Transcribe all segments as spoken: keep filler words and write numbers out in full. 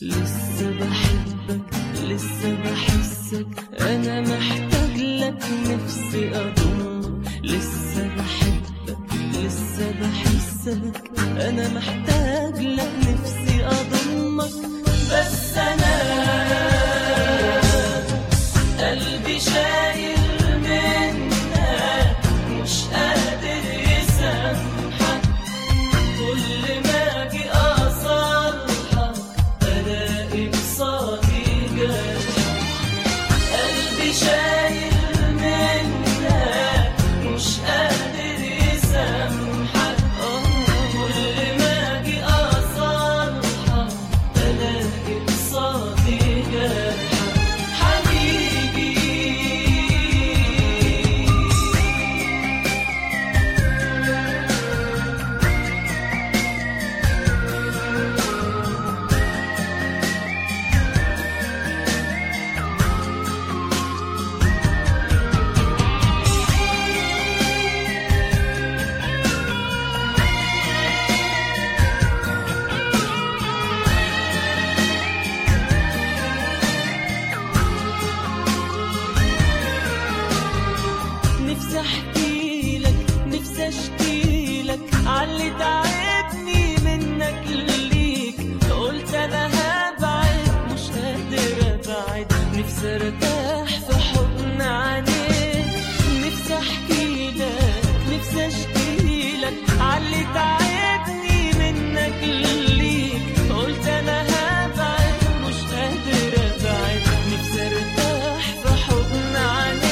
لسه بحبك لسه بحسك أنا محتاج لك نفسي أضمك. لسه بحبك لسه بحسك أنا محتاج لك نفسي أضمك. بس أنا قلبي شايل منك مش قادر يسامحك. كل ما أجي أصالحك ألاقي قصادي جرح. قلبي شايل منك مش قادر يسامحك. كل ما أجي أصالحك ألاقي قصادي جرح. نفسي احكيلك نفسي اشكيلك عاللي تعبني منك ليك. قلت انا هبعد مش قادر ابعد. نفسي ارتاح في حضن عينيك. نفسي احكيلك نفسي اشكيلك عاللي تعبني منك ليك. قلت انا هبعد مش قادر ابعد. نفسي ارتاح في حضن عينيك.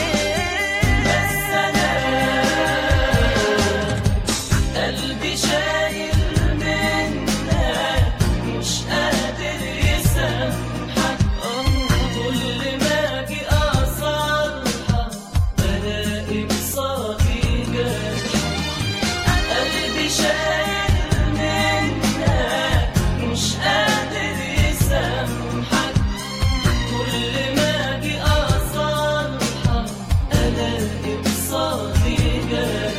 قلبي شايل منك مش قادر يسامحك. كل ما أجي أصالحك بلاقي قصادي جرح. قلبي شايل منك مش قادر يسامحك. كل ما أجي أصالحك ألاقي قصادي جرح.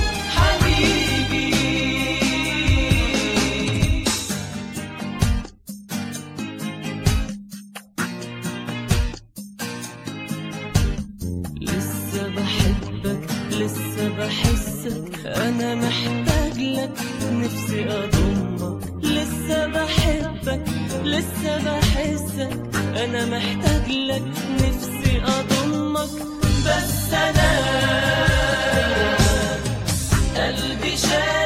لسه بحبك لسه بحسك أنا محتاج لك نفسي أضمك. لسه بحبك لسه بحسك أنا محتاج لك نفسي أضمك. بس أنا قلبي شايل